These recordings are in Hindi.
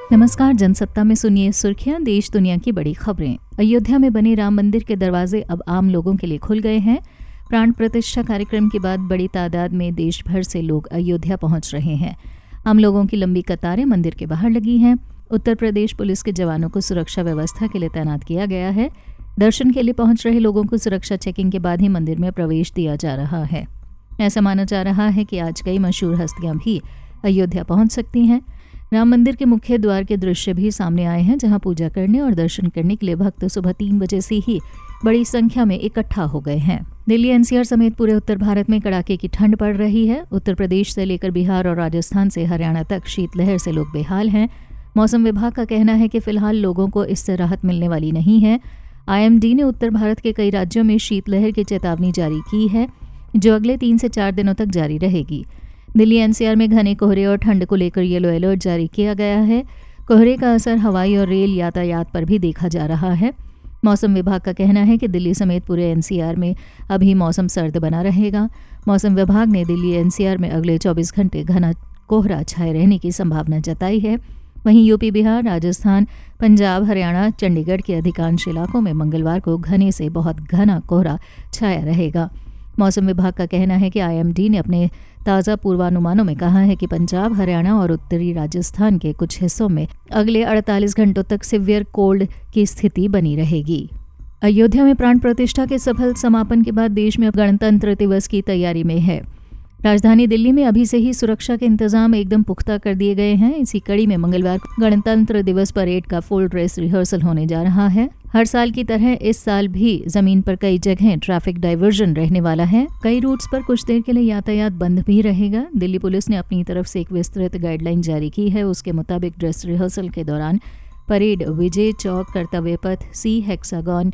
नमस्कार। जनसत्ता में सुनिए सुर्खियां, देश दुनिया की बड़ी खबरें। अयोध्या में बने राम मंदिर के दरवाजे अब आम लोगों के लिए खुल गए हैं। प्राण प्रतिष्ठा कार्यक्रम के बाद बड़ी तादाद में देश भर से लोग अयोध्या पहुंच रहे हैं। आम लोगों की लंबी कतारें मंदिर के बाहर लगी हैं। उत्तर प्रदेश पुलिस के जवानों को सुरक्षा व्यवस्था के लिए तैनात किया गया है। दर्शन के लिए पहुंच रहे लोगों को सुरक्षा चेकिंग के बाद ही मंदिर में प्रवेश दिया जा रहा है। ऐसा माना जा रहा है कि आज कई मशहूर हस्तियां भी अयोध्या पहुंच सकती हैं। राम मंदिर के मुख्य द्वार के दृश्य भी सामने आए हैं, जहां पूजा करने और दर्शन करने के लिए भक्त सुबह 3 बजे से ही बड़ी संख्या में इकट्ठा हो गए हैं। दिल्ली एनसीआर समेत पूरे उत्तर भारत में कड़ाके की ठंड पड़ रही है। उत्तर प्रदेश से लेकर बिहार और राजस्थान से हरियाणा तक शीतलहर से लोग बेहाल हैं। मौसम विभाग का कहना है कि फिलहाल लोगों को इससे राहत मिलने वाली नहीं है। आईएमडी ने उत्तर भारत के कई राज्यों में शीतलहर की चेतावनी जारी की है, जो अगले 3 से 4 दिनों तक जारी रहेगी। दिल्ली एनसीआर में घने कोहरे और ठंड को लेकर येलो अलर्ट जारी किया गया है। कोहरे का असर हवाई और रेल यातायात पर भी देखा जा रहा है। मौसम विभाग का कहना है कि दिल्ली समेत पूरे एनसीआर में अभी मौसम सर्द बना रहेगा। मौसम विभाग ने दिल्ली एनसीआर में अगले 24 घंटे घना कोहरा छाए रहने की संभावना जताई है। वहीं यूपी, बिहार, राजस्थान, पंजाब, हरियाणा, चंडीगढ़ के अधिकांश इलाकों में मंगलवार को घने से बहुत घना कोहरा छाया रहेगा। मौसम विभाग का कहना है कि आईएमडी ने अपने ताज़ा पूर्वानुमानों में कहा है कि पंजाब, हरियाणा और उत्तरी राजस्थान के कुछ हिस्सों में अगले 48 घंटों तक सिवियर कोल्ड की स्थिति बनी रहेगी। अयोध्या में प्राण प्रतिष्ठा के सफल समापन के बाद देश में गणतंत्र दिवस की तैयारी में है। राजधानी दिल्ली में अभी से ही सुरक्षा के इंतजाम एकदम पुख्ता कर दिए गए हैं। इसी कड़ी में मंगलवार को गणतंत्र दिवस परेड का फुल ड्रेस रिहर्सल होने जा रहा है। हर साल की तरह इस साल भी जमीन पर कई जगह ट्रैफिक डाइवर्जन रहने वाला है। कई रूट्स पर कुछ देर के लिए यातायात बंद भी रहेगा। दिल्ली पुलिस ने अपनी तरफ से एक विस्तृत गाइडलाइन जारी की है। उसके मुताबिक ड्रेस रिहर्सल के दौरान परेड विजय Chowk, Kartavya Path, C hexagon,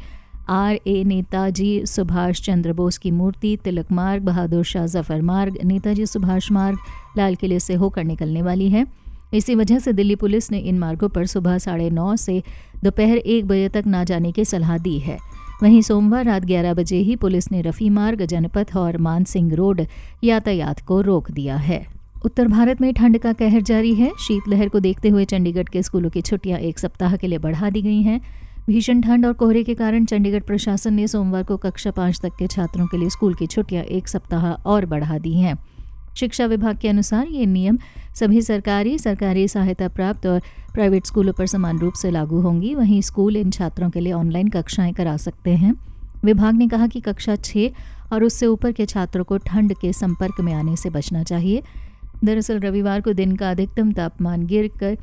RA Netaji Subhash Chandra Bose की मूर्ति, तिलक मार्ग, बहादुर शाह जफर मार्ग, नेताजी सुभाष मार्ग, लाल किले से होकर निकलने वाली है। इसी वजह से दिल्ली पुलिस ने इन मार्गों पर सुबह 9:30 से दोपहर 1 बजे तक ना जाने की सलाह दी है। वहीं सोमवार रात 11 बजे ही पुलिस ने रफ़ी मार्ग, जनपथ और मानसिंह रोड यातायात को रोक दिया है। उत्तर भारत में ठंड का कहर जारी है। शीतलहर को देखते हुए चंडीगढ़ के स्कूलों की छुट्टियां 1 सप्ताह के लिए बढ़ा दी गई हैं। भीषण ठंड और कोहरे के कारण चंडीगढ़ प्रशासन ने सोमवार को कक्षा 5 तक के छात्रों के लिए स्कूल की छुट्टियां 1 सप्ताह और बढ़ा दी हैं। शिक्षा विभाग के अनुसार ये नियम सभी सरकारी सहायता प्राप्त और प्राइवेट स्कूलों पर समान रूप से लागू होंगी। वहीं स्कूल इन छात्रों के लिए ऑनलाइन कक्षाएं करा सकते हैं। विभाग ने कहा कि कक्षा 6 और उससे ऊपर के छात्रों को ठंड के संपर्क में आने से बचना चाहिए। दरअसल रविवार को दिन का अधिकतम तापमान गिरकर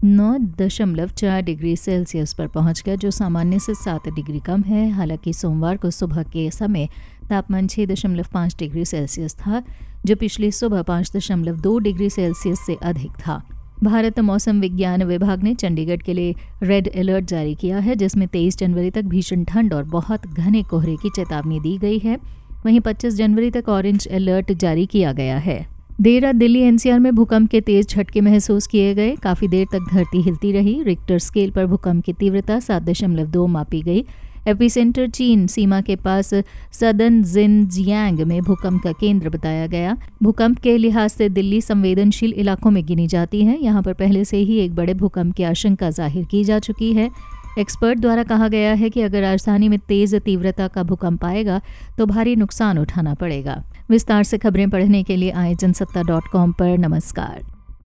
9.4 डिग्री सेल्सियस पर पहुंच गया, जो सामान्य से 7 डिग्री कम है। हालांकि सोमवार को सुबह के समय तापमान 6.5 डिग्री सेल्सियस था, जो पिछली सुबह 5.2 डिग्री सेल्सियस से अधिक था। भारत मौसम विज्ञान विभाग ने चंडीगढ़ के लिए रेड अलर्ट जारी किया है, जिसमें 23 जनवरी तक भीषण ठंड और बहुत घने कोहरे की चेतावनी दी गई है। वहीं 25 जनवरी तक ऑरेंज अलर्ट जारी किया गया है। देर रात दिल्ली एनसीआर में भूकंप के तेज झटके महसूस किए गए। काफी देर तक धरती हिलती रही। रिक्टर स्केल पर भूकंप की तीव्रता 7.2 मापी गई। एपिसेंटर चीन सीमा के पास सदर्न जिनजियांग में भूकंप का केंद्र बताया गया। भूकंप के लिहाज से दिल्ली संवेदनशील इलाकों में गिनी जाती है। यहाँ पर पहले से ही एक बड़े भूकंप की आशंका जाहिर की जा चुकी है। एक्सपर्ट द्वारा कहा गया है कि अगर राजधानी में तेज तीव्रता का भूकंप आएगा तो भारी नुकसान उठाना पड़ेगा। विस्तार से खबरें पढ़ने के लिए आए जनसत्ता.com पर। नमस्कार।